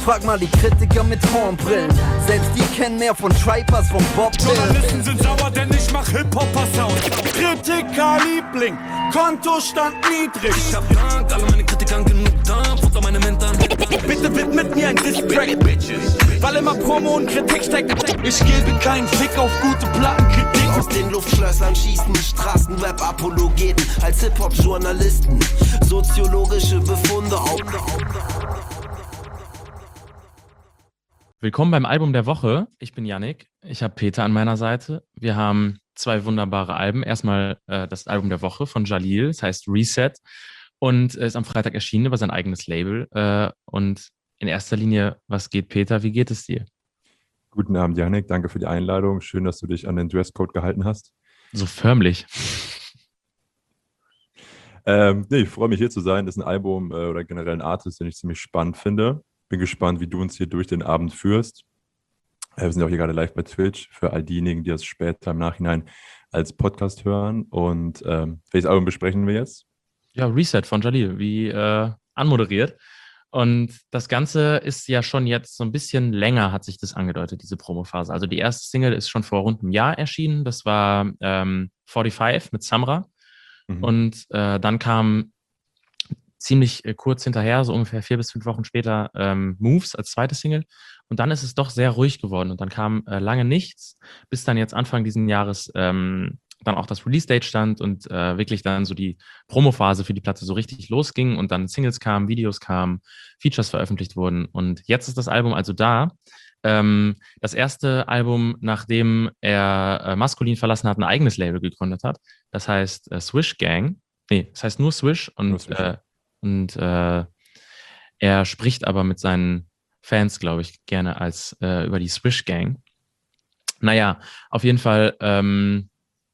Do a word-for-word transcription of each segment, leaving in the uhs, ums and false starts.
Frag mal die Kritiker mit Hornbrillen. Selbst die kennen mehr von Tribe als von Bob Dylan. Journalisten sind sauer, denn ich mach Hip-Hopper-Sound. Kritiker-Liebling, Kontostand niedrig. Ich hab Dank, alle meine Kritikern genug Dampf unter meine Mentern. Bitte widmet mir ein Distrack, Bitches. Weil immer Promo und Kritik steckt. Ich gebe keinen Fick auf gute Plattenkritik. Aus den Luftschlössern schießen Straßenrap-Apologeten als Hip-Hop-Journalisten. Soziologische Befunde auf. Willkommen beim Album der Woche. Ich bin Yannick, ich habe Peter an meiner Seite. Wir haben zwei wunderbare Alben. Erstmal äh, das Album der Woche von Jalil, das heißt Reset und ist am Freitag erschienen über sein eigenes Label. Äh, und in erster Linie, was geht, Peter? Wie geht es dir? Guten Abend, Yannick. Danke für die Einladung. Schön, dass du dich an den Dresscode gehalten hast. So förmlich. Ähm, nee, ich freue mich, hier zu sein. Das ist ein Album äh, oder generell ein Artist, den ich ziemlich spannend finde. Bin gespannt, wie du uns hier durch den Abend führst. Äh, wir sind auch hier gerade live bei Twitch für all diejenigen, die das später im Nachhinein als Podcast hören. Und ähm, welches Album besprechen wir jetzt? Ja, Reset von Jalil, wie äh, anmoderiert. Und das Ganze ist ja schon jetzt so ein bisschen länger, hat sich das angedeutet, diese Promophase. Also die erste Single ist schon vor rund einem Jahr erschienen. Das war ähm, fünfundvierzig mit Samra. Mhm. Und äh, dann kam ziemlich äh, kurz hinterher, so ungefähr vier bis fünf Wochen später, ähm, Moves als zweite Single. Und dann ist es doch sehr ruhig geworden. Und dann kam äh, lange nichts, bis dann jetzt Anfang dieses Jahres ähm, dann auch das Release-Date stand und äh, wirklich dann so die Promophase für die Platte so richtig losging und dann Singles kamen, Videos kamen, Features veröffentlicht wurden. Und jetzt ist das Album also da. Ähm, das erste Album, nachdem er äh, Maskulin verlassen hat, ein eigenes Label gegründet hat. Das heißt äh, Swish Gang. Nee, das heißt nur Swish. Und, nur Swish. Äh, und äh, er spricht aber mit seinen Fans, glaube ich, gerne als äh, über die Swish Gang. Naja, auf jeden Fall ähm,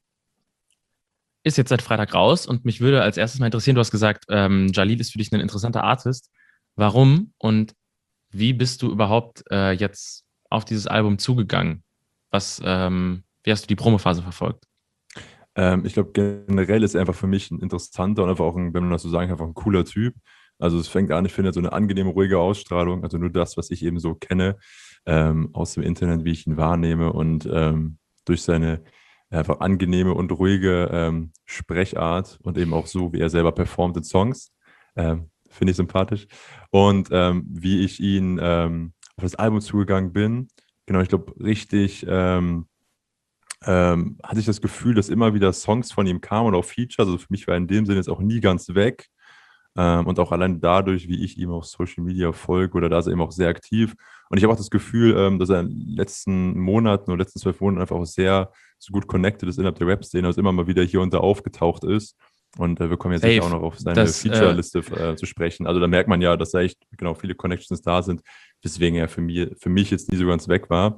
ist jetzt seit Freitag raus und mich würde als erstes mal interessieren, du hast gesagt, ähm, Jalil ist für dich ein interessanter Artist. Warum und wie bist du überhaupt äh, jetzt auf dieses Album zugegangen? Was, ähm, wie hast du die Promophase verfolgt? Ähm, ich glaube, generell ist er einfach für mich ein interessanter und einfach auch, ein, wenn man das so sagen kann, einfach ein cooler Typ. Also es fängt an, ich finde, so eine angenehme, ruhige Ausstrahlung, also nur das, was ich eben so kenne, ähm, aus dem Internet, wie ich ihn wahrnehme und ähm, durch seine einfach angenehme und ruhige ähm, Sprechart und eben auch so, wie er selber performt in Songs, ähm, finde ich sympathisch. Und ähm, wie ich ihn ähm, auf das Album zugegangen bin, genau, ich glaube, richtig ähm, ähm, hatte ich das Gefühl, dass immer wieder Songs von ihm kamen und auch Features, also für mich war er in dem Sinne jetzt auch nie ganz weg. Ähm, und auch allein dadurch, wie ich ihm auf Social Media folge oder da ist er eben auch sehr aktiv. Und ich habe auch das Gefühl, ähm, dass er in den letzten Monaten oder letzten zwölf Monaten einfach auch sehr so gut connected ist innerhalb der Rap-Szene, also immer mal wieder hier und da aufgetaucht ist. Und äh, wir kommen jetzt sicher auch noch auf seine das, Feature-Liste äh, zu sprechen. Also da merkt man ja, dass da echt genau viele Connections da sind, weswegen er für mich, für mich jetzt nie so ganz weg war.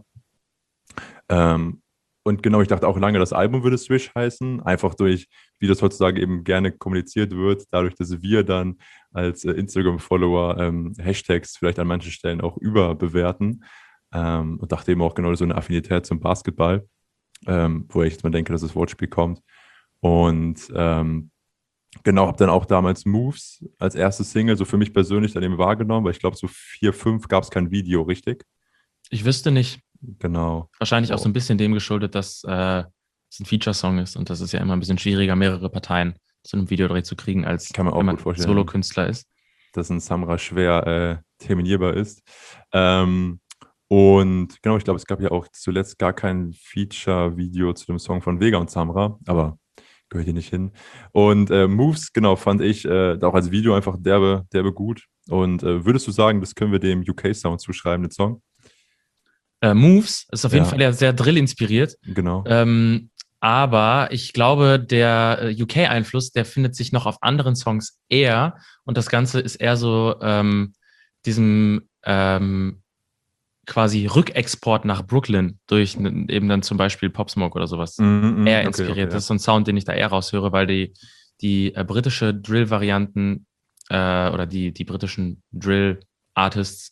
Ähm, und genau, ich dachte auch lange, das Album würde Swish heißen, einfach durch, wie das heutzutage eben gerne kommuniziert wird, dadurch, dass wir dann als äh, Instagram-Follower ähm, Hashtags vielleicht an manchen Stellen auch überbewerten. Ähm, und dachte eben auch genau so eine Affinität zum Basketball, ähm, wo ich jetzt mal denke, dass das Wortspiel kommt. Und ähm, genau, habe dann auch damals Moves als erste Single so für mich persönlich dann eben wahrgenommen, weil ich glaube, so vier, fünf gab es kein Video, richtig? Ich wüsste nicht. Genau. Wahrscheinlich oh. auch so ein bisschen dem geschuldet, dass äh, es ein Feature-Song ist und das ist ja immer ein bisschen schwieriger, mehrere Parteien zu einem Videodreh zu kriegen, als Kann man auch wenn man gut vorstellen, Solo-Künstler ist. Dass ein Samra schwer äh, terminierbar ist. Ähm, und genau, ich glaube, es gab ja auch zuletzt gar kein Feature-Video zu dem Song von Vega und Samra, aber gehört hier nicht hin. Und äh, Moves, genau, fand ich äh, auch als Video einfach derbe, derbe gut. Und äh, würdest du sagen, das können wir dem U K-Sound zuschreiben, den Song? Äh, Moves ist auf jeden Ja. Fall ja sehr Drill-inspiriert. Genau. Ähm, aber ich glaube, der äh, U K-Einfluss, der findet sich noch auf anderen Songs eher. Und das Ganze ist eher so ähm, diesem ähm, quasi Rückexport nach Brooklyn durch n- eben dann zum Beispiel Pop Smoke oder sowas Mm, mm, eher okay, inspiriert. okay, Das ja. ist so ein Sound, den ich da eher raushöre, weil die, die äh, britische Drill-Varianten äh, oder die, die britischen Drill-Artists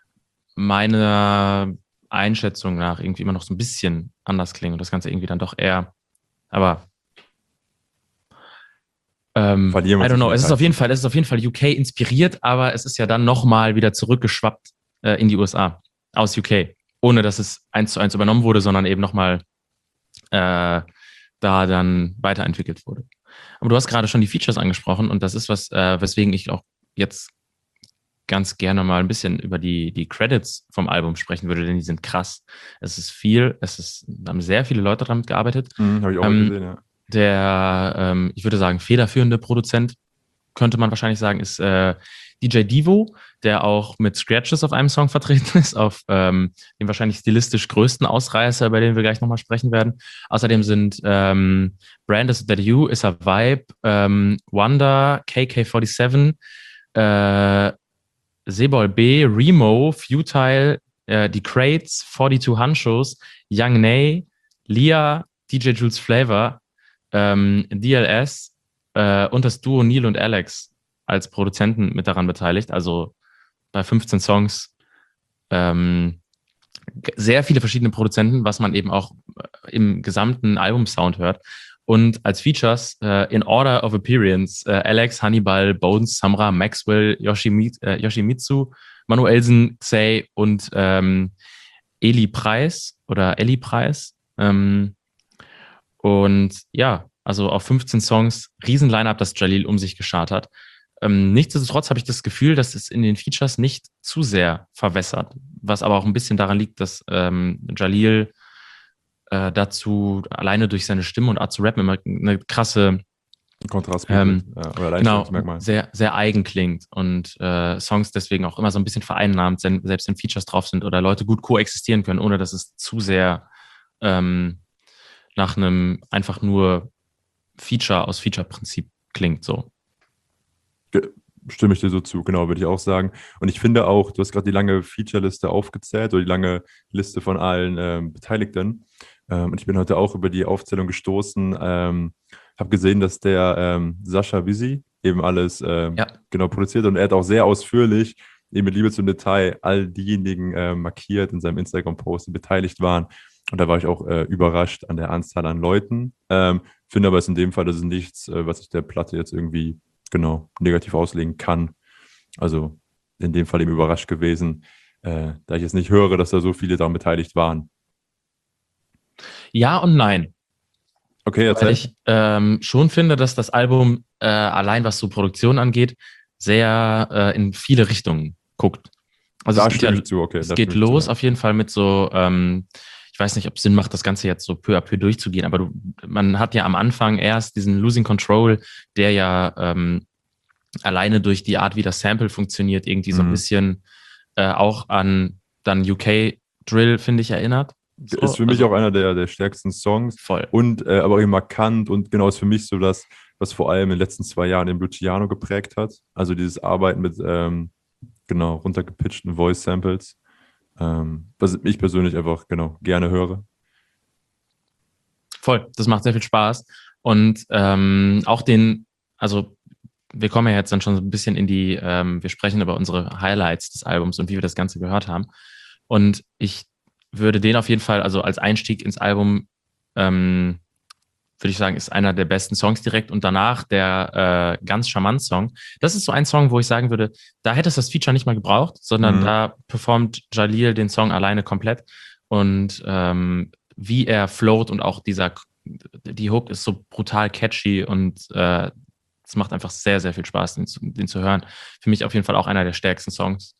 meiner Einschätzung nach irgendwie immer noch so ein bisschen anders klingen und das Ganze irgendwie dann doch eher, aber ähm, I Verlieren wir don't uns know, nicht es ist rein. auf jeden Fall, es ist auf jeden Fall U K inspiriert, aber es ist ja dann nochmal wieder zurückgeschwappt äh, in die U S A, aus U K, ohne dass es eins zu eins übernommen wurde, sondern eben nochmal äh, da dann weiterentwickelt wurde. Aber du hast gerade schon die Features angesprochen und das ist was, äh, weswegen ich auch jetzt ganz gerne mal ein bisschen über die, die Credits vom Album sprechen würde, denn die sind krass. Es ist viel, es ist, haben sehr viele Leute damit gearbeitet. Mhm, habe ich auch ähm, gesehen, ja. Der, ähm, ich würde sagen, federführende Produzent, könnte man wahrscheinlich sagen, ist äh, D J Devo, der auch mit Scratches auf einem Song vertreten ist, auf ähm, dem wahrscheinlich stilistisch größten Ausreißer, über den wir gleich nochmal sprechen werden. Außerdem sind ähm, Brand Is That You, Is a Vibe, ähm, Wonder, K K siebenundvierzig, äh, Sebol B, Remo, Futile, äh, die Crates, zweiundvierzig Hunchos, Young Nay, Lia, D J Jules Flavor, ähm, D L S äh, und das Duo Neil und Alex als Produzenten mit daran beteiligt. Also bei fünfzehn Songs ähm, sehr viele verschiedene Produzenten, was man eben auch im gesamten Albumsound hört. Und als Features äh, in Order of Appearance äh, Alex, Hannibal, Bones, Samra, Maxwell, Yoshimi, äh, Yoshimitsu, Manuelsen, Xay und ähm, Eli Preis oder Eli Preis. Ähm, und ja, also auf fünfzehn Songs, riesen Line-Up, das Jalil um sich geschart hat. Ähm, nichtsdestotrotz habe ich das Gefühl, dass es in den Features nicht zu sehr verwässert, was aber auch ein bisschen daran liegt, dass ähm, Jalil äh, dazu alleine durch seine Stimme und Art zu rappen immer eine krasse Kontrast ähm, ja, oder genau, Alleinstellungsmerkmal. sehr, sehr eigen klingt und äh, Songs deswegen auch immer so ein bisschen vereinnahmt, selbst wenn Features drauf sind oder Leute gut koexistieren können, ohne dass es zu sehr ähm, nach einem einfach nur Feature aus Feature-Prinzip klingt so. Stimme ich dir so zu, genau, würde ich auch sagen. Und ich finde auch, du hast gerade die lange Feature-Liste aufgezählt oder die lange Liste von allen ähm, Beteiligten. Ähm, und ich bin heute auch über die Aufzählung gestoßen, ähm, habe gesehen, dass der ähm, Sascha Visi eben alles ähm, Ja. genau produziert und er hat auch sehr ausführlich, eben mit Liebe zum Detail, all diejenigen äh, markiert in seinem Instagram-Post, die beteiligt waren. Und da war ich auch äh, überrascht an der Anzahl an Leuten. Ähm, finde aber, es in dem Fall, das ist nichts, äh, was ich der Platte jetzt irgendwie genau negativ auslegen kann. Also in dem Fall eben überrascht gewesen, äh, da ich jetzt nicht höre, dass da so viele daran beteiligt waren. Ja und nein. Okay, Weil erzähl. ich ähm, schon finde, dass das Album äh, allein was so Produktion angeht, sehr äh, in viele Richtungen guckt. Also Da es geht, stimme ja, ich zu, okay. es da geht stimme ich zu, los ja. auf jeden Fall mit so, ähm, ich weiß nicht, ob es Sinn macht, das Ganze jetzt so peu à peu durchzugehen, aber du, man hat ja am Anfang erst diesen Losing Control, der ja ähm, alleine durch die Art, wie das Sample funktioniert, irgendwie so ein Mhm. bisschen äh, auch an dann U K-Drill, finde ich, erinnert. So, Ist für mich also auch einer der, der stärksten Songs voll. und äh, aber auch eben markant und genau ist für mich so das, was vor allem in den letzten zwei Jahren den Luciano geprägt hat. Also dieses Arbeiten mit ähm, genau runtergepitchten Voice-Samples, ähm, was ich persönlich einfach genau gerne höre. Voll, das macht sehr viel Spaß. Und ähm, auch den, also wir kommen ja jetzt dann schon so ein bisschen in die, ähm, wir sprechen über unsere Highlights des Albums und wie wir das Ganze gehört haben. Und ich würde den auf jeden Fall, also als Einstieg ins Album, ähm, würde ich sagen, ist einer der besten Songs direkt. Und danach der äh, ganz charmant Song. Das ist so ein Song, wo ich sagen würde, da hätte es das Feature nicht mal gebraucht, sondern Mhm. da performt Jalil den Song alleine komplett. Und ähm, wie er float und auch dieser, die Hook ist so brutal catchy und äh, es macht einfach sehr, sehr viel Spaß, den zu, den zu hören. Für mich auf jeden Fall auch einer der stärksten Songs.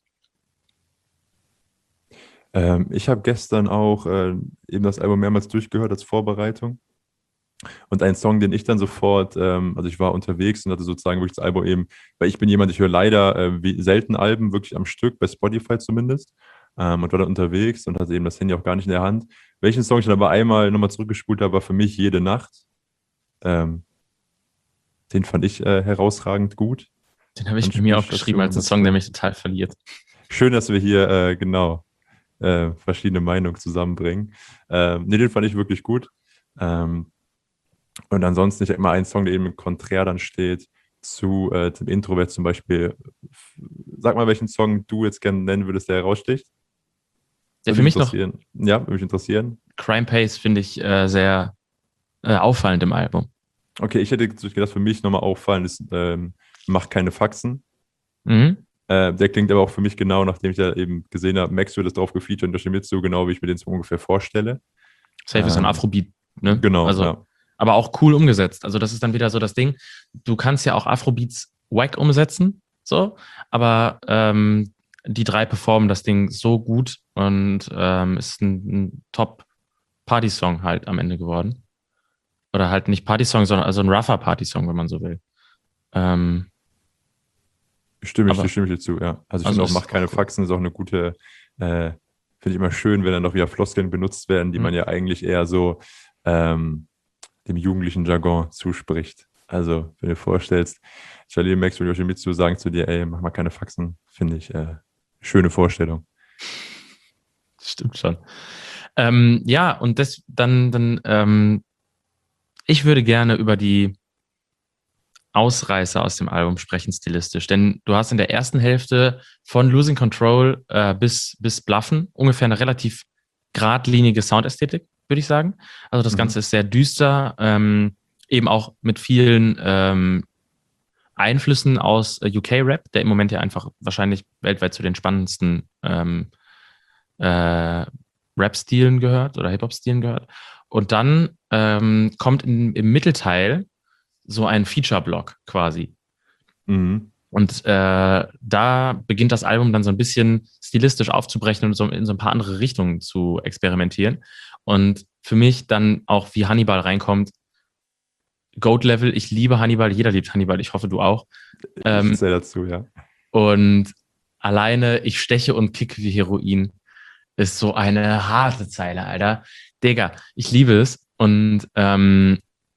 Ähm, ich habe gestern auch äh, eben das Album mehrmals durchgehört als Vorbereitung. Und ein Song, den ich dann sofort, ähm, also ich war unterwegs und hatte sozusagen wirklich das Album eben, weil ich bin jemand, ich höre leider äh, wie, selten Alben wirklich am Stück, bei Spotify zumindest. Ähm, und war dann unterwegs und hatte eben das Handy auch gar nicht in der Hand. Welchen Song ich dann aber einmal nochmal zurückgespult habe, war für mich Jede Nacht. Ähm, den fand ich äh, herausragend gut. Den habe ich Und bei mir Spielstation aufgeschrieben als einen Song, der mich total verliert. Schön, dass wir hier äh, genau äh, verschiedene Meinungen zusammenbringen. Ähm, nee, den fand ich wirklich gut. Ähm, und ansonsten, ich habe immer einen Song, der eben im Konträr dann steht zu äh, dem Introvert zum Beispiel. Sag mal, welchen Song du jetzt gerne nennen würdest, der heraussticht. Der Würde für mich noch interessieren. Ja, würde mich interessieren. Crime Pace finde ich äh, sehr äh, auffallend im Album. Okay, ich hätte gedacht, für mich nochmal auffallen ist, ähm, Mach keine Faxen. Mhm. Äh, der klingt aber auch für mich genau, nachdem ich da eben gesehen habe, Max wird das drauf gefeatured und Yoshimitsu, genau wie ich mir den so ungefähr vorstelle. Safe ist ein Ähm, Afrobeat, ne? Genau, Also, ja. aber auch cool umgesetzt. Also das ist dann wieder so das Ding. Du kannst ja auch Afrobeats wack umsetzen, so, aber ähm, die drei performen das Ding so gut und ähm, ist ein, ein Top-Party-Song halt am Ende geworden. Oder halt nicht Party-Song, sondern also ein rougher Party-Song, wenn man so will. Ähm, Stimme ich, aber- stimme ich dir zu, ja. Also ich Also finde auch, ist mach keine auch cool. Faxen, ist auch eine gute, äh, finde ich immer schön, wenn dann doch wieder Floskeln benutzt werden, die Mhm. man ja eigentlich eher so ähm, dem jugendlichen Jargon zuspricht. Also, wenn du dir vorstellst, Jalil, Max und Yoshimitsu sagen zu dir, ey, mach mal keine Faxen, finde ich äh, schöne Vorstellung. Stimmt schon. Ähm, ja, und das dann, dann ähm, ich würde gerne über die Ausreißer aus dem Album sprechen, stilistisch. Denn du hast in der ersten Hälfte von Losing Control äh, bis, bis Bluffen ungefähr eine relativ geradlinige Soundästhetik, würde ich sagen. Also das Mhm. Ganze ist sehr düster, ähm, eben auch mit vielen ähm, Einflüssen aus äh, U K-Rap, der im Moment ja einfach wahrscheinlich weltweit zu den spannendsten ähm, äh, Rap-Stilen gehört oder Hip-Hop-Stilen gehört. Und dann ähm, kommt in, im Mittelteil so ein Feature-Block quasi. Mhm. Und äh, da beginnt das Album dann so ein bisschen stilistisch aufzubrechen und so in so ein paar andere Richtungen zu experimentieren. Und für mich dann auch, wie Hannibal reinkommt, Goat-Level, ich liebe Hannibal, jeder liebt Hannibal, ich hoffe, du auch. Ich Ähm, zähle dazu, ja. Und alleine, ich steche und kicke wie Heroin, ist so eine harte Zeile, Alter. Digga, ich liebe es. Und ähm,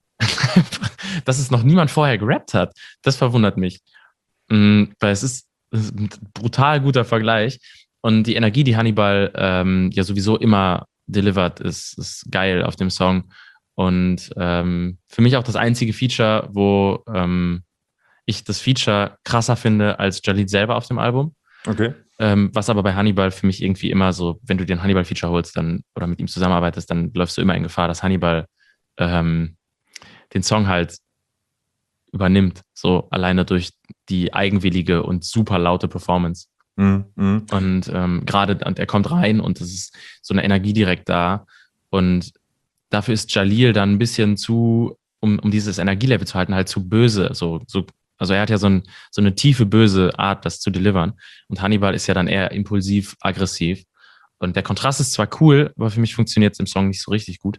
dass es noch niemand vorher gerappt hat, das verwundert mich. Mhm, weil es ist, es ist ein brutal guter Vergleich. Und die Energie, die Hannibal ähm, ja sowieso immer delivert, ist, ist geil auf dem Song. Und ähm, für mich auch das einzige Feature, wo ähm, ich das Feature krasser finde als Jalid selber auf dem Album. Okay. Ähm, was aber bei Hannibal für mich irgendwie immer so, wenn du den Hannibal-Feature holst dann oder mit ihm zusammenarbeitest, dann läufst du immer in Gefahr, dass Hannibal ähm, den Song halt übernimmt, so alleine durch die eigenwillige und super laute Performance. Mhm. Mhm. Und ähm, gerade, und er kommt rein und es ist so eine Energie direkt da. Und dafür ist Jalil dann ein bisschen zu, um, um dieses Energielevel zu halten, halt zu böse. So, so, also er hat ja so, ein, so eine tiefe, böse Art, das zu delivern. Und Hannibal ist ja dann eher impulsiv, aggressiv. Und der Kontrast ist zwar cool, aber für mich funktioniert es im Song nicht so richtig gut.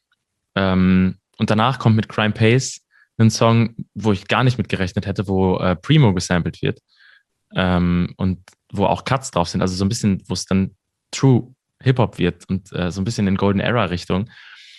Ähm, und danach kommt mit Crime Pace ein Song, wo ich gar nicht mit gerechnet hätte, wo äh, Primo gesampelt wird. Ähm, und wo auch Cuts drauf sind. Also so ein bisschen, wo es dann True Hip-Hop wird und äh, so ein bisschen in Golden Era-Richtung.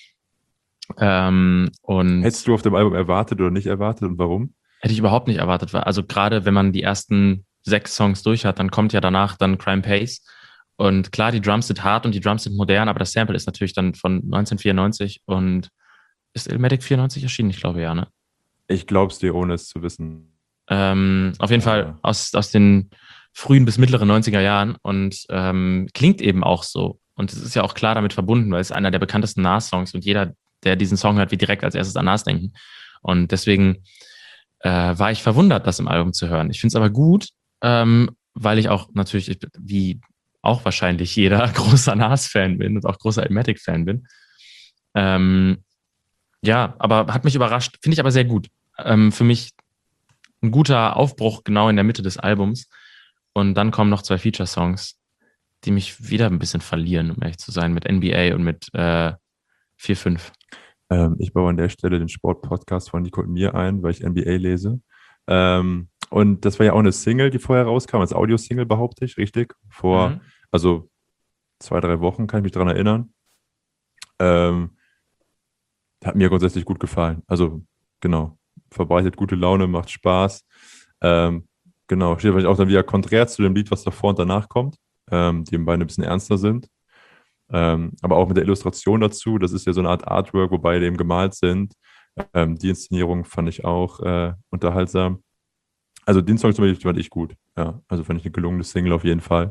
Ähm, und Hättest du auf dem Album erwartet oder nicht erwartet und warum? hätte ich überhaupt nicht erwartet. Also gerade wenn man die ersten sechs Songs durch hat, dann kommt ja danach dann Crime Pace. Und klar, die Drums sind hart und die Drums sind modern, aber das Sample ist natürlich dann von neunzehnhundertvierundneunzig und ist Illmatic vierundneunzig erschienen? Ich glaube ja, ne? Ich glaub's dir, ohne es zu wissen. Ähm, auf jeden Ja. Fall aus, aus den frühen bis mittleren neunziger Jahren und ähm, klingt eben auch so. Und es ist ja auch klar damit verbunden, weil es einer der bekanntesten Nas-Songs und jeder, der diesen Song hört, wird direkt als erstes an Nas denken. Und deswegen äh, war ich verwundert, das im Album zu hören. Ich finde es aber gut, ähm, weil ich auch natürlich, ich, wie auch wahrscheinlich jeder, großer Nas-Fan bin und auch großer Illmatic-Fan bin. Ähm, ja, aber hat mich überrascht. Finde ich aber sehr gut. Ähm, für mich ein guter Aufbruch genau in der Mitte des Albums. Und dann kommen noch zwei Feature-Songs, die mich wieder ein bisschen verlieren, um ehrlich zu sein, mit N B A und mit äh, vier fünf. Ähm, ich baue an der Stelle den Sport-Podcast von Nico und mir ein, weil ich N B A lese. Ähm, und das war ja auch eine Single, die vorher rauskam, als Audio-Single, behaupte ich, richtig? Vor, Mhm. also zwei, drei Wochen, kann ich mich daran erinnern. Ähm, hat mir grundsätzlich gut gefallen. Also, genau, verbreitet gute Laune, macht Spaß. Ähm, genau, steht vielleicht auch dann wieder konträr zu dem Lied, was davor und danach kommt, ähm, die beide ein bisschen ernster sind. Ähm, aber auch mit der Illustration dazu, das ist ja so eine Art Artwork, wo beide eben gemalt sind. Ähm, die Inszenierung fand ich auch äh, unterhaltsam. Also den Song zum Beispiel fand ich gut. Ja, also fand ich eine gelungene Single auf jeden Fall.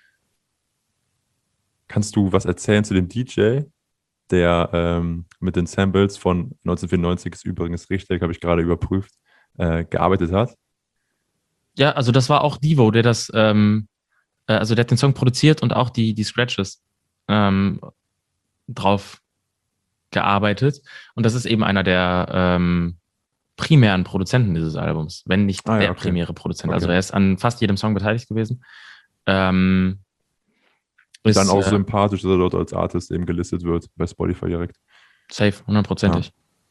Kannst du was erzählen zu dem D J, der ähm, mit den Samples von neunzehnhundertvierundneunzig, ist übrigens richtig, habe ich gerade überprüft, äh, gearbeitet hat? Ja, also das war auch Devo, der das, ähm, äh, also der hat den Song produziert und auch die, die Scratches ähm, drauf gearbeitet. Und das ist eben einer der ähm, primären Produzenten dieses Albums, wenn nicht Ah, ja, der okay. primäre Produzent. Okay. Also er ist an fast jedem Song beteiligt gewesen. Ähm, ist, Dann auch äh, sympathisch, dass er dort als Artist eben gelistet wird, bei Spotify direkt. safe, hundertprozentig.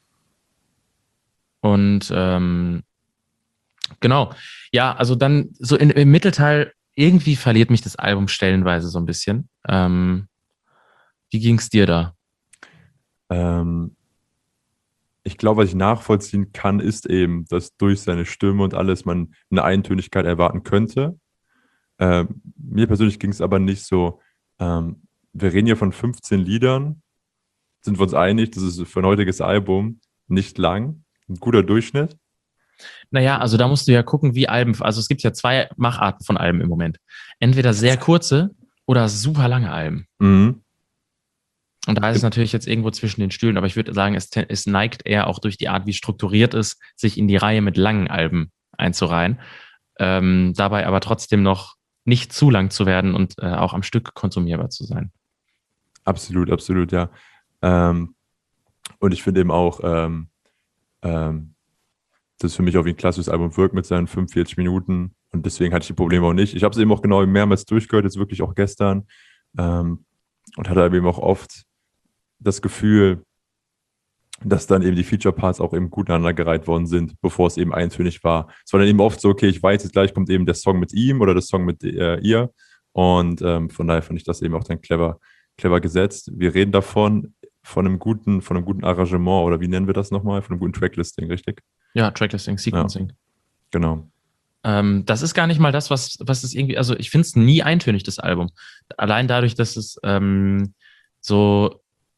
Und ähm, genau. Ja, also dann so in, im Mittelteil, irgendwie verliert mich das Album stellenweise so ein bisschen. Ähm, wie ging's dir da? Ähm, ich glaube, was ich nachvollziehen kann, ist eben, dass durch seine Stimme und alles man eine Eintönigkeit erwarten könnte. Ähm, mir persönlich ging es aber nicht so. Ähm, wir reden hier von fünfzehn Liedern. Sind wir uns einig, das ist für ein heutiges Album nicht lang. Ein guter Durchschnitt. Naja, also da musst du ja gucken, wie Alben, also es gibt ja zwei Macharten von Alben im Moment. Entweder sehr kurze oder super lange Alben. Mhm. Und da ist es natürlich jetzt irgendwo zwischen den Stühlen, aber ich würde sagen, es, es neigt eher auch durch die Art, wie es strukturiert ist, sich in die Reihe mit langen Alben einzureihen. Ähm, dabei aber trotzdem noch nicht zu lang zu werden und äh, auch am Stück konsumierbar zu sein. Absolut, absolut, ja. Ähm, und ich finde eben auch, ähm, ähm, das für mich auch wie ein klassisches Album wirkt mit seinen fünfundvierzig Minuten und deswegen hatte ich die Probleme auch nicht. Ich habe es eben auch genau mehrmals durchgehört, jetzt wirklich auch gestern ähm, und hatte eben auch oft das Gefühl, dass dann eben die Feature-Parts auch eben gut aneinandergereiht worden sind, bevor es eben eintönig war. Es war dann eben oft so, okay, ich weiß, jetzt gleich kommt eben der Song mit ihm oder der Song mit äh, ihr und ähm, von daher fand ich das eben auch dann clever, clever gesetzt. Wir reden davon, von einem guten, von einem guten Arrangement oder wie nennen wir das nochmal? Von einem guten Tracklisting, richtig? Ja, Tracklisting, Sequencing. Ja, genau. Ähm, das ist gar nicht mal das, was, was es irgendwie, also ich finde es nie eintönig, das Album. Allein dadurch, dass es ähm, so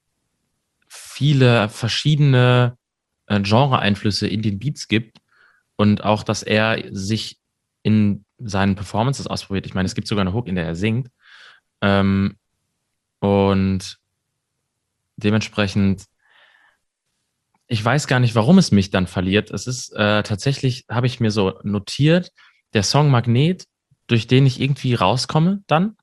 viele verschiedene äh, Genre-Einflüsse in den Beats gibt und auch, dass er sich in seinen Performances ausprobiert. Ich meine, es gibt sogar eine Hook, in der er singt. Ähm, und dementsprechend, ich weiß gar nicht, warum es mich dann verliert. Es ist äh, tatsächlich, habe ich mir so notiert, der Song Magnet, durch den ich irgendwie rauskomme dann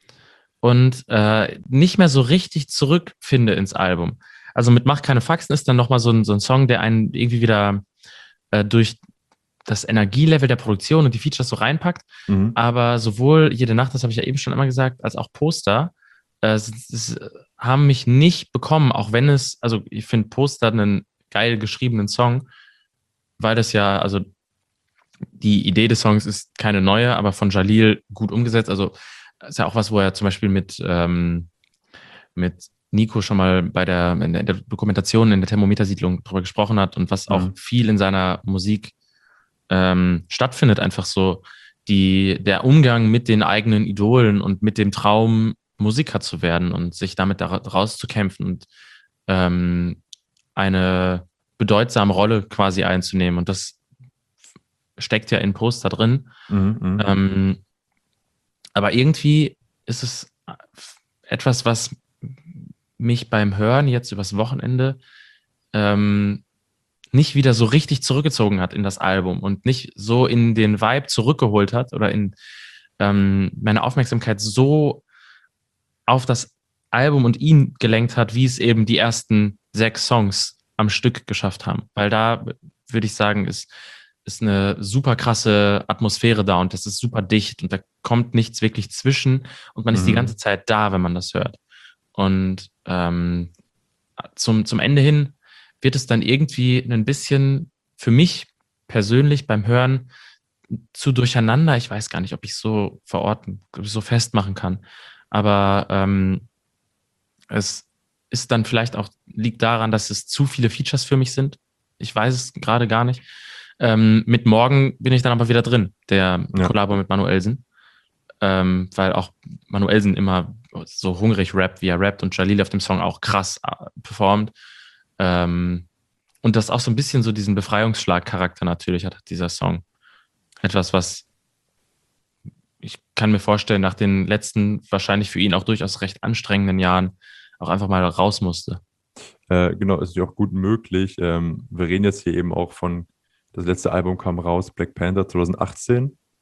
und äh, nicht mehr so richtig zurückfinde ins Album. Also mit Mach keine Faxen ist dann nochmal so ein, so ein Song, der einen irgendwie wieder äh, durch das Energielevel der Produktion und die Features so reinpackt. Mhm. Aber sowohl Jede Nacht, das habe ich ja eben schon immer gesagt, als auch Poster äh, s- s- haben mich nicht bekommen, auch wenn es, also ich finde Poster einen geil geschriebenen Song, weil das ja, also die Idee des Songs ist keine neue, aber von Jalil gut umgesetzt. Also ist ja auch was, wo er zum Beispiel mit, ähm, mit Nico schon mal bei der, in der Dokumentation in der Thermometersiedlung drüber gesprochen hat und was auch Mhm. viel in seiner Musik ähm, stattfindet, einfach so die, der Umgang mit den eigenen Idolen und mit dem Traum, Musiker zu werden und sich damit da rauszukämpfen und ähm, eine bedeutsame Rolle quasi einzunehmen. Und das steckt ja in Poster drin. Mhm. Mhm. Ähm, aber irgendwie ist es etwas, was mich beim Hören jetzt übers Wochenende ähm, nicht wieder so richtig zurückgezogen hat in das Album und nicht so in den Vibe zurückgeholt hat oder in ähm, meine Aufmerksamkeit so auf das Album und ihn gelenkt hat, wie es eben die ersten sechs Songs am Stück geschafft haben. Weil da würde ich sagen, ist, ist eine super krasse Atmosphäre da und das ist super dicht und da kommt nichts wirklich zwischen und man ist die Mhm. ganze Zeit da, wenn man das hört. Und ähm, zum, zum Ende hin wird es dann irgendwie ein bisschen für mich persönlich beim Hören zu durcheinander. Ich weiß gar nicht, ob ich so verorten, ob ich so festmachen kann. Aber ähm, es ist dann vielleicht auch, liegt daran, dass es zu viele Features für mich sind. Ich weiß es gerade gar nicht. Ähm, mit Morgen bin ich dann aber wieder drin, der Ja. Kollabo mit Manuelsen. Ähm, weil auch Manuelsen immer so hungrig rappt, wie er rappt und Jalil auf dem Song auch krass äh, performt. Ähm, und das auch so ein bisschen so diesen Befreiungsschlag-Charakter natürlich hat, dieser Song. Etwas, was ich kann mir vorstellen, nach den letzten, wahrscheinlich für ihn auch durchaus recht anstrengenden Jahren auch einfach mal raus musste. Äh, genau, ist ja auch gut möglich. Ähm, wir reden jetzt hier eben auch von, das letzte Album kam raus, Black Panther zwanzig achtzehn.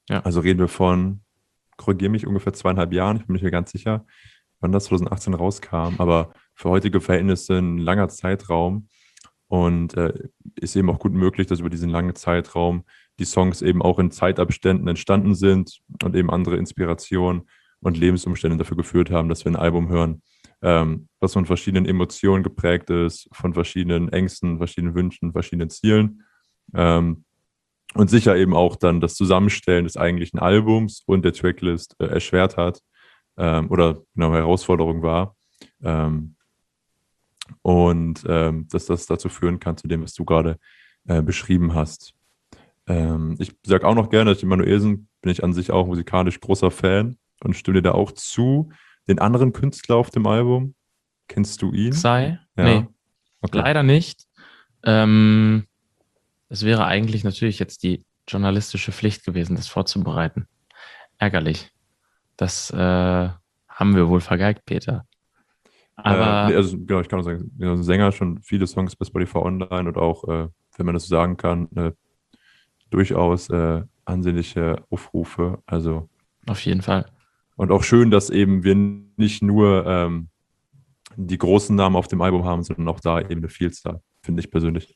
Ja. Also reden wir von, korrigiere mich, ungefähr zweieinhalb Jahren, ich bin nicht mehr ganz sicher, wann das zwanzig achtzehn rauskam, aber für heutige Verhältnisse ein langer Zeitraum und äh, ist eben auch gut möglich, dass über diesen langen Zeitraum die Songs eben auch in Zeitabständen entstanden sind und eben andere Inspirationen und Lebensumstände dafür geführt haben, dass wir ein Album hören, ähm, was von verschiedenen Emotionen geprägt ist, von verschiedenen Ängsten, verschiedenen Wünschen, verschiedenen Zielen. Ähm, und sicher eben auch dann das Zusammenstellen des eigentlichen Albums und der Tracklist äh, erschwert hat ähm, oder genau Herausforderung war. Ähm, und ähm, dass das dazu führen kann, zu dem, was du gerade äh, beschrieben hast. Ähm, ich sage auch noch gerne, dass Emanuelsen bin ich an sich auch musikalisch großer Fan und stimme dir da auch zu. Den anderen Künstler auf dem Album, kennst du ihn? Psy? Ja. Nee, Okay. leider nicht. Ähm, es wäre eigentlich natürlich jetzt die journalistische Pflicht gewesen, das vorzubereiten. Ärgerlich. Das äh, haben wir wohl vergeigt, Peter. Aber äh, nee, also genau, ich kann auch sagen, ja, ein Sänger, schon viele Songs bei Spotify Online und auch, äh, wenn man das so sagen kann, äh, durchaus äh, ansehnliche Aufrufe. Also auf jeden Fall. und auch schön, dass eben wir nicht nur ähm, die großen Namen auf dem Album haben, sondern auch da eben eine Vielzahl, finde ich persönlich.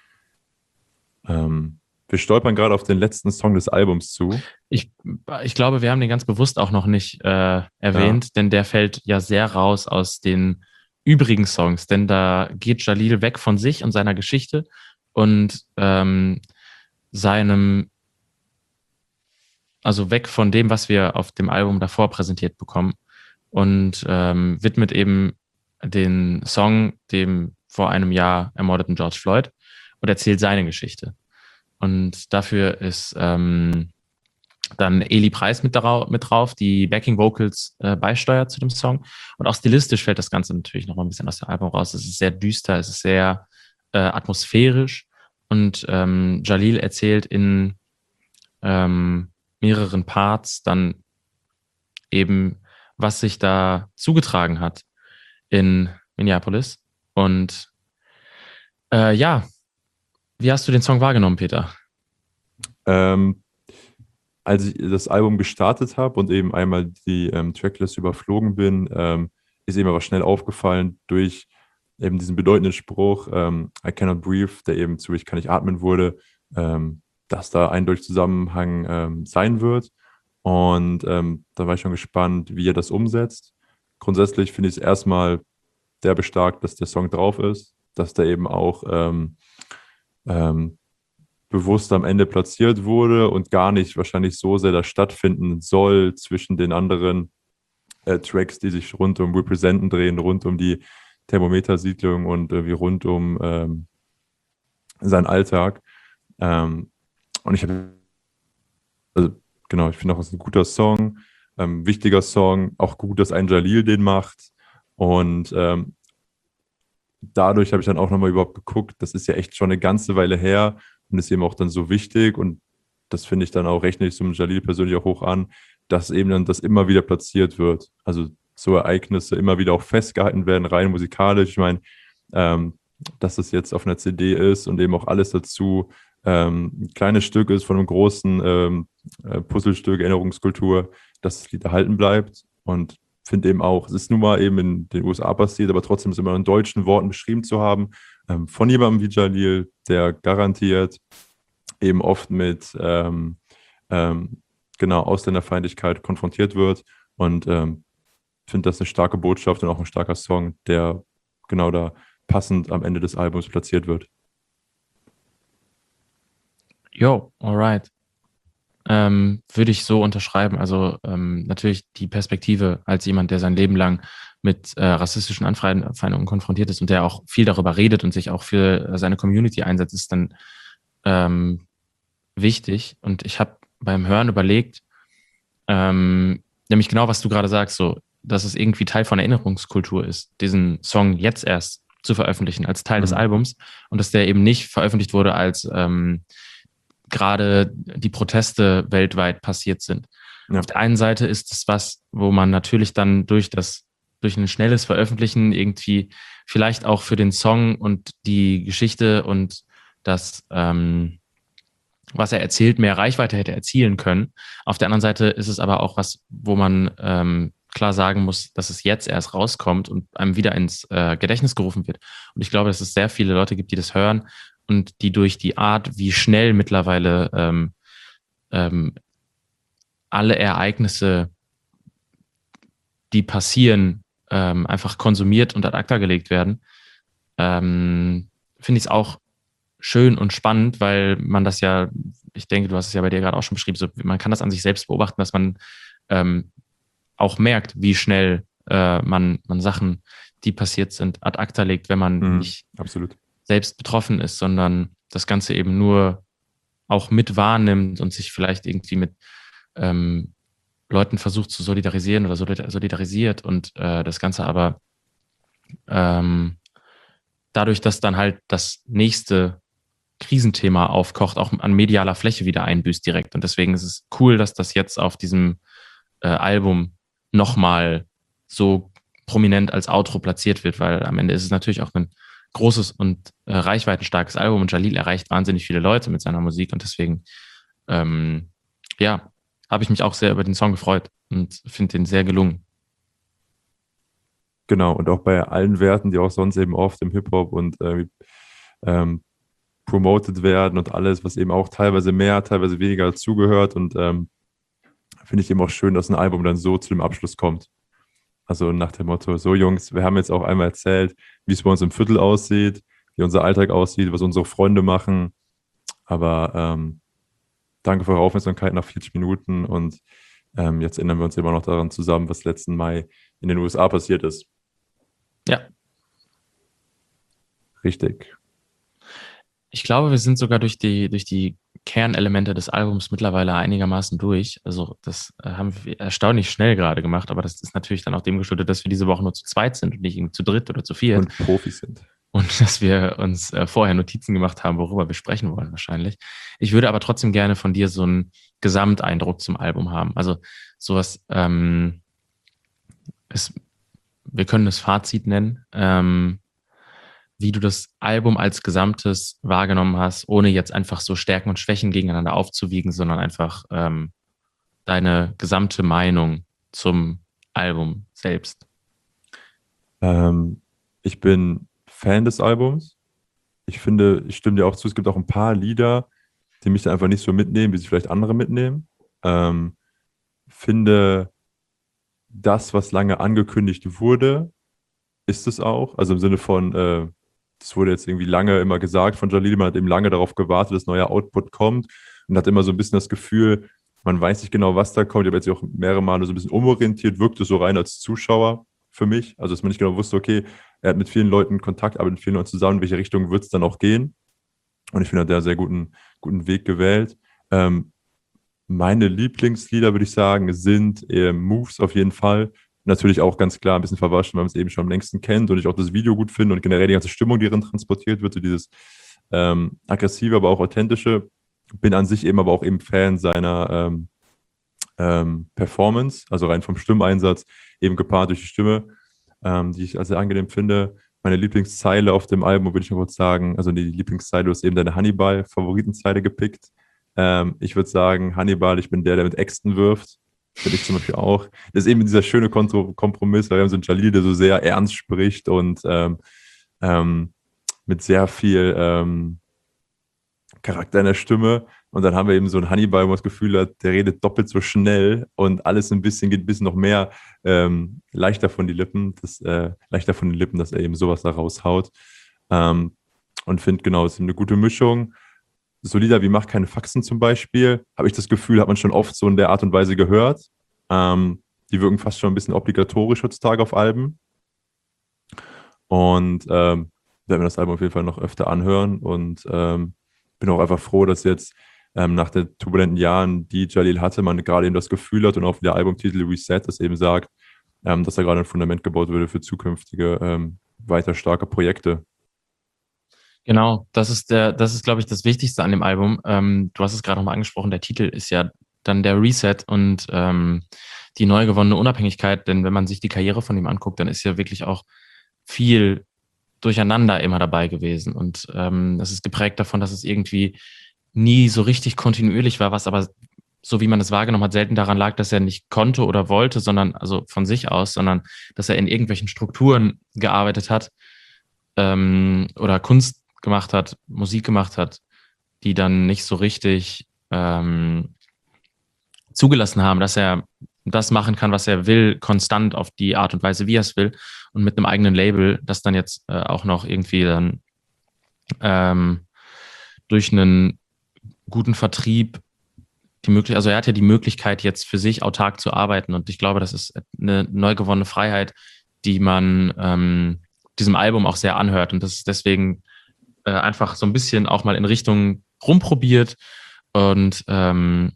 Ähm, wir stolpern gerade auf den letzten Song des Albums zu. Ich, ich glaube, wir haben den ganz bewusst auch noch nicht äh, erwähnt, ja. Denn der fällt ja sehr raus aus den übrigen Songs, denn da geht Jalil weg von sich und seiner Geschichte und ähm, seinem, also weg von dem, was wir auf dem Album davor präsentiert bekommen und ähm, widmet eben den Song dem vor einem Jahr ermordeten George Floyd und erzählt seine Geschichte. Und dafür ist ähm, dann Eli Preis mit, darauf, mit drauf, die Backing Vocals äh, beisteuert zu dem Song. Und auch stilistisch fällt das Ganze natürlich noch mal ein bisschen aus dem Album raus. Es ist sehr düster, es ist sehr äh, atmosphärisch. Und ähm, Jalil erzählt in ähm, mehreren Parts dann eben, was sich da zugetragen hat in Minneapolis. Und äh, ja, wie hast du den Song wahrgenommen, Peter? Ähm, als ich das Album gestartet habe und eben einmal die ähm, Tracklist überflogen bin, ähm, ist eben aber schnell aufgefallen durch eben diesen bedeutenden Spruch, ähm, I cannot breathe, der eben zu Ich kann nicht atmen wurde, ähm, dass da eindeutig Zusammenhang ähm, sein wird. Und ähm, da war ich schon gespannt, wie er das umsetzt. Grundsätzlich finde ich es erstmal derbe stark, dass der Song drauf ist, dass der eben auch ähm, ähm, bewusst am Ende platziert wurde und gar nicht wahrscheinlich so sehr da stattfinden soll zwischen den anderen äh, Tracks, die sich rund um Representen drehen, rund um die Thermometersiedlung und äh, wie rund um ähm, seinen Alltag. Ähm, und ich habe, also genau, ich finde auch, es ist ein guter Song, ähm, wichtiger Song, auch gut, dass ein Jalil den macht. Und ähm, dadurch habe ich dann auch nochmal überhaupt geguckt, das ist ja echt schon eine ganze Weile her und ist eben auch dann so wichtig und das finde ich dann auch, rechne ich zum Jalil persönlich auch hoch an, dass eben dann das immer wieder platziert wird. Also so Ereignisse immer wieder auch festgehalten werden, rein musikalisch. Ich meine, ähm, dass das jetzt auf einer C D ist und eben auch alles dazu ähm, ein kleines Stück ist von einem großen ähm, äh, Puzzlestück, Erinnerungskultur, dass das Lied erhalten bleibt und finde eben auch, es ist nun mal eben in den U S A passiert, aber trotzdem ist immer in deutschen Worten beschrieben zu haben, ähm, von jemandem wie Jalil, der garantiert eben oft mit ähm, ähm, genau Ausländerfeindlichkeit konfrontiert wird und ähm, finde das eine starke Botschaft und auch ein starker Song, der genau da passend am Ende des Albums platziert wird. Jo, alright. Ähm, würde ich so unterschreiben. Also ähm, natürlich die Perspektive als jemand, der sein Leben lang mit äh, rassistischen Anfeindungen konfrontiert ist und der auch viel darüber redet und sich auch für seine Community einsetzt, ist dann ähm, wichtig. Und ich habe beim Hören überlegt, ähm, nämlich genau, was du gerade sagst, so, dass es irgendwie Teil von Erinnerungskultur ist, diesen Song jetzt erst zu veröffentlichen als Teil mhm. des Albums und dass der eben nicht veröffentlicht wurde, als ähm, gerade die Proteste weltweit passiert sind. Ja. Auf der einen Seite ist es was, wo man natürlich dann durch das, durch ein schnelles Veröffentlichen irgendwie vielleicht auch für den Song und die Geschichte und das, ähm, was er erzählt, mehr Reichweite hätte erzielen können. Auf der anderen Seite ist es aber auch was, wo man ähm, klar sagen muss, dass es jetzt erst rauskommt und einem wieder ins äh, Gedächtnis gerufen wird. Und ich glaube, dass es sehr viele Leute gibt, die das hören und die durch die Art, wie schnell mittlerweile ähm, ähm, alle Ereignisse, die passieren, ähm, einfach konsumiert und ad acta gelegt werden, ähm, finde ich es auch schön und spannend, weil man das ja, ich denke, du hast es ja bei dir gerade auch schon beschrieben, so, man kann das an sich selbst beobachten, dass man ähm, auch merkt, wie schnell äh, man, man Sachen, die passiert sind, ad acta legt, wenn man Mhm, nicht absolut. selbst betroffen ist, sondern das Ganze eben nur auch mit wahrnimmt und sich vielleicht irgendwie mit ähm, Leuten versucht zu solidarisieren oder solidarisiert und äh, das Ganze aber ähm, dadurch, dass dann halt das nächste Krisenthema aufkocht, auch an medialer Fläche wieder einbüßt direkt. Und deswegen ist es cool, dass das jetzt auf diesem äh, Album nochmal so prominent als Outro platziert wird, weil am Ende ist es natürlich auch ein großes und äh, reichweitenstarkes Album und Jalil erreicht wahnsinnig viele Leute mit seiner Musik und deswegen ähm, ja, habe ich mich auch sehr über den Song gefreut und finde den sehr gelungen. Genau, und auch bei allen Werten, die auch sonst eben oft im Hip-Hop und äh, ähm, promoted werden und alles, was eben auch teilweise mehr, teilweise weniger zugehört und ähm, finde ich eben auch schön, dass ein Album dann so zu dem Abschluss kommt. Also nach dem Motto, so Jungs, wir haben jetzt auch einmal erzählt, wie es bei uns im Viertel aussieht, wie unser Alltag aussieht, was unsere Freunde machen, aber ähm, danke für eure Aufmerksamkeit nach vierzig Minuten und ähm, jetzt erinnern wir uns immer noch daran zusammen, was letzten Mai in den U S A passiert ist. Ja. Richtig. Ich glaube, wir sind sogar durch die, durch die Kernelemente des Albums mittlerweile einigermaßen durch. Also das äh, haben wir erstaunlich schnell gerade gemacht, aber das ist natürlich dann auch dem geschuldet, dass wir diese Woche nur zu zweit sind und nicht irgendwie zu dritt oder zu viert. Und Profis sind. Und dass wir uns äh, vorher Notizen gemacht haben, worüber wir sprechen wollen wahrscheinlich. Ich würde aber trotzdem gerne von dir so einen Gesamteindruck zum Album haben. Also sowas, ähm, es, wir können es Fazit nennen, ähm, wie du das Album als Gesamtes wahrgenommen hast, ohne jetzt einfach so Stärken und Schwächen gegeneinander aufzuwiegen, sondern einfach ähm, deine gesamte Meinung zum Album selbst. Ähm, ich bin Fan des Albums. Ich finde, ich stimme dir auch zu, es gibt auch ein paar Lieder, die mich da einfach nicht so mitnehmen, wie sie vielleicht andere mitnehmen. Ähm, finde, das, was lange angekündigt wurde, ist es auch. Also im Sinne von, äh, das wurde jetzt irgendwie lange immer gesagt von Jalil, man hat eben lange darauf gewartet, dass neuer Output kommt und hat immer so ein bisschen das Gefühl, man weiß nicht genau, was da kommt. Ich habe jetzt auch mehrere Male so ein bisschen umorientiert, wirkte so rein als Zuschauer für mich. Also dass man nicht genau wusste, okay, er hat mit vielen Leuten Kontakt, arbeitet mit vielen Leuten zusammen, in welche Richtung wird es dann auch gehen. Und ich finde, er hat einen sehr guten, guten Weg gewählt. Ähm, meine Lieblingslieder, würde ich sagen, sind äh, Moves auf jeden Fall. Natürlich auch ganz klar ein bisschen verwaschen, weil man es eben schon am längsten kennt und ich auch das Video gut finde und generell die ganze Stimmung, die darin transportiert wird, so dieses ähm, aggressive, aber auch authentische. Bin an sich eben aber auch eben Fan seiner ähm, ähm, Performance, also rein vom Stimmeinsatz, eben gepaart durch die Stimme, ähm, die ich als sehr angenehm finde. Meine Lieblingszeile auf dem Album, würde ich nur kurz sagen, also die Lieblingszeile, du hast eben deine Hannibal-Favoritenzeile gepickt. Ähm, ich würde sagen, Hannibal, ich bin der, der mit Äxten wirft. Finde ich zum Beispiel auch. Das ist eben dieser schöne Kontro- Kompromiss, weil wir haben so einen Jalil, der so sehr ernst spricht und ähm, ähm, mit sehr viel ähm, Charakter in der Stimme. Und dann haben wir eben so einen Hannibal, wo man das Gefühl hat, der redet doppelt so schnell und alles ein bisschen, geht ein bisschen noch mehr ähm, leichter von die Lippen, das, äh, leichter von den Lippen, dass er eben sowas da raushaut. Ähm, und finde genau, es ist eine gute Mischung. So Lieder wie Mach keine Faxen zum Beispiel, habe ich das Gefühl, hat man schon oft so in der Art und Weise gehört. Ähm, die wirken fast schon ein bisschen obligatorisch heutzutage auf Alben. Und ähm, werden wir das Album auf jeden Fall noch öfter anhören und ähm, bin auch einfach froh, dass jetzt ähm, nach den turbulenten Jahren, die Jalil hatte, man gerade eben das Gefühl hat und auch der Albumtitel Reset das eben sagt, ähm, dass da gerade ein Fundament gebaut würde für zukünftige ähm, weiter starke Projekte. Genau, das ist der, das ist, glaube ich, das Wichtigste an dem Album. Ähm, du hast es gerade nochmal angesprochen, der Titel ist ja dann der Reset und ähm, die neu gewonnene Unabhängigkeit, denn wenn man sich die Karriere von ihm anguckt, dann ist ja wirklich auch viel Durcheinander immer dabei gewesen und ähm, das ist geprägt davon, dass es irgendwie nie so richtig kontinuierlich war, was aber, so wie man es wahrgenommen hat, selten daran lag, dass er nicht konnte oder wollte, sondern also von sich aus, sondern dass er in irgendwelchen Strukturen gearbeitet hat ähm, oder Kunst gemacht hat, Musik gemacht hat, die dann nicht so richtig ähm, zugelassen haben, dass er das machen kann, was er will, konstant auf die Art und Weise, wie er es will, und mit einem eigenen Label, das dann jetzt äh, auch noch irgendwie dann ähm, durch einen guten Vertrieb die Möglichkeit, also er hat ja die Möglichkeit, jetzt für sich autark zu arbeiten, und ich glaube, das ist eine neu gewonnene Freiheit, die man ähm, diesem Album auch sehr anhört, und das ist deswegen äh, einfach so ein bisschen auch mal in Richtung rumprobiert und ähm,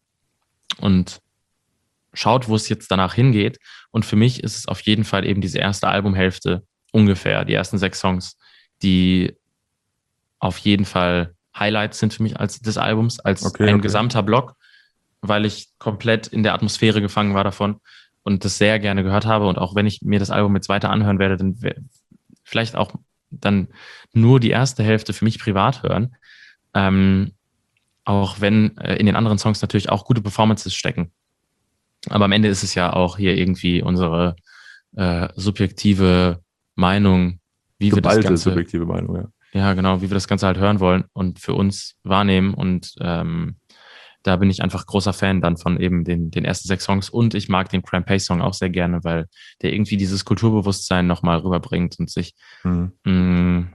und schaut, wo es jetzt danach hingeht. Und für mich ist es auf jeden Fall eben diese erste Albumhälfte ungefähr, die ersten sechs Songs, die auf jeden Fall Highlights sind für mich als des Albums, als Okay, ein okay. gesamter Block, weil ich komplett in der Atmosphäre gefangen war davon und das sehr gerne gehört habe. Und auch wenn ich mir das Album jetzt weiter anhören werde, dann we- vielleicht auch dann nur die erste Hälfte für mich privat hören. Ähm, auch wenn äh, in den anderen Songs natürlich auch gute Performances stecken. Aber am Ende ist es ja auch hier irgendwie unsere äh, subjektive Meinung, wie wir das Geballte Ganze, subjektive Meinung, ja. ja genau, wie wir das Ganze halt hören wollen und für uns wahrnehmen. Und ähm, da bin ich einfach großer Fan dann von eben den, den ersten sechs Songs, und ich mag den Crampay-Song auch sehr gerne, weil der irgendwie dieses Kulturbewusstsein nochmal rüberbringt und sich Mhm. mh,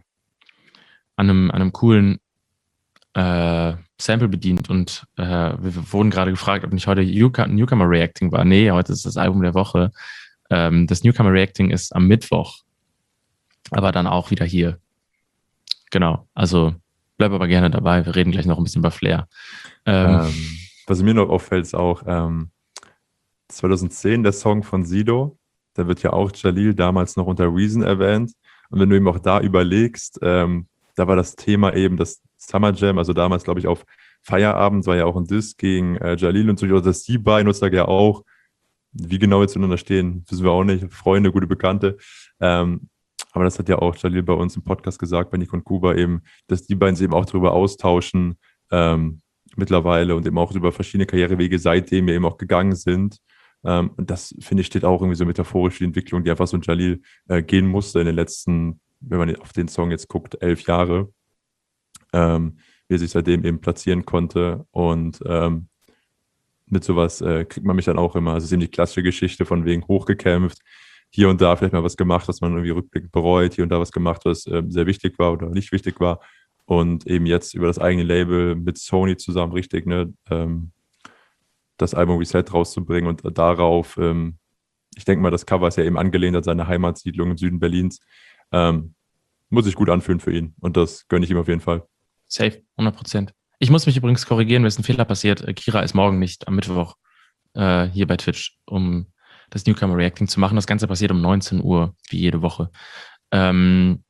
an einem, an einem coolen äh, Sample bedient. Und äh, wir, wir wurden gerade gefragt, ob nicht heute Newcomer, Newcomer Reacting war. Nee, heute ist das Album der Woche. Ähm, das Newcomer Reacting ist am Mittwoch, aber dann auch wieder hier. Genau, also bleib aber gerne dabei. Wir reden gleich noch ein bisschen über Flair. Ähm, Ähm, was mir noch auffällt, ist auch ähm, zwanzig zehn der Song von Sido. Da wird ja auch Jalil damals noch unter Reason erwähnt. Und wenn du eben auch da überlegst, ähm, da war das Thema eben das Summer Jam, also damals, glaube ich, auf Feierabend, war ja auch ein Diss gegen äh, Jalil und so, dass die beiden heutzutage ja auch, wie genau jetzt zueinander stehen, wissen wir auch nicht, Freunde, gute Bekannte. Ähm, aber das hat ja auch Jalil bei uns im Podcast gesagt, bei Nico und Kuba eben, dass die beiden sich eben auch darüber austauschen, ähm, mittlerweile, und eben auch über verschiedene Karrierewege seitdem wir eben auch gegangen sind. Ähm, und das, finde ich, steht auch irgendwie so metaphorisch für die Entwicklung, die einfach so ein Jalil äh, gehen musste in den letzten, wenn man auf den Song jetzt guckt, elf Jahre. Ähm, wie er sich seitdem eben platzieren konnte. Und ähm, mit sowas äh, kriegt man mich dann auch immer. Also es ist eben die klassische Geschichte von wegen hochgekämpft, hier und da vielleicht mal was gemacht, was man irgendwie rückblickend bereut, hier und da was gemacht, was äh, sehr wichtig war oder nicht wichtig war. Und eben jetzt über das eigene Label mit Sony zusammen richtig, ne, ähm, das Album Reset rauszubringen und darauf, ähm, ich denke mal, das Cover ist ja eben angelehnt an seine Heimatsiedlung im Süden Berlins, ähm, muss sich gut anfühlen für ihn, und das gönne ich ihm auf jeden Fall. Safe, hundert Prozent. Ich muss mich übrigens korrigieren, mir ist ein Fehler passiert. Kira ist morgen nicht, am Mittwoch äh, hier bei Twitch, um das Newcomer Reacting zu machen. Das Ganze passiert um neunzehn Uhr, wie jede Woche. Ähm,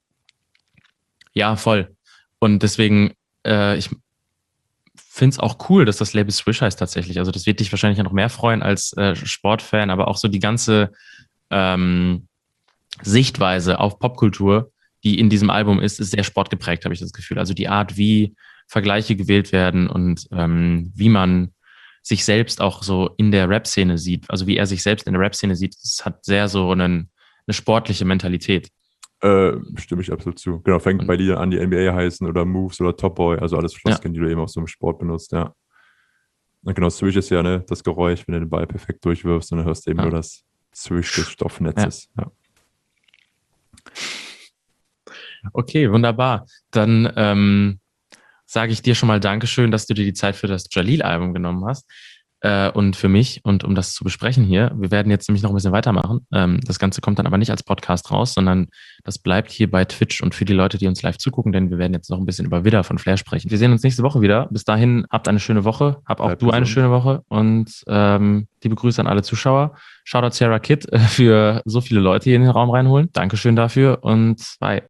ja, voll. Und deswegen, äh, ich finde es auch cool, dass das Label Swish heißt tatsächlich. Also das wird dich wahrscheinlich noch mehr freuen als äh, Sportfan, aber auch so die ganze ähm, Sichtweise auf Popkultur, die in diesem Album ist, ist sehr sportgeprägt, habe ich das Gefühl. Also die Art, wie Vergleiche gewählt werden und ähm, wie man sich selbst auch so in der Rap-Szene sieht, also wie er sich selbst in der Rap-Szene sieht, das hat sehr so einen, eine sportliche Mentalität. Äh, stimme ich absolut zu. Genau, fängt Und- bei Liedern an, die N B A heißen oder Moves oder Top Boy, also alles Floskeln, die du eben auch so im Sport benutzt, ja. Und genau, Swish ist ja, ne, das Geräusch, wenn du den Ball perfekt durchwirfst, und dann hörst du eben Ja. nur das Swish des Stoffnetzes. Ja. Okay, wunderbar. Dann ähm, sage ich dir schon mal Dankeschön, dass du dir die Zeit für das Jalil-Album genommen hast äh, und für mich und um das zu besprechen hier. Wir werden jetzt nämlich noch ein bisschen weitermachen. Ähm, das Ganze kommt dann aber nicht als Podcast raus, sondern das bleibt hier bei Twitch und für die Leute, die uns live zugucken, denn wir werden jetzt noch ein bisschen über Widder von Flair sprechen. Wir sehen uns nächste Woche wieder. Bis dahin, habt eine schöne Woche. Hab auch Bleibt du eine gesund. schöne Woche und ähm, liebe Grüße an alle Zuschauer. Shoutout Sarah Kidd äh, für so viele Leute hier in den Raum reinholen. Dankeschön dafür und bye.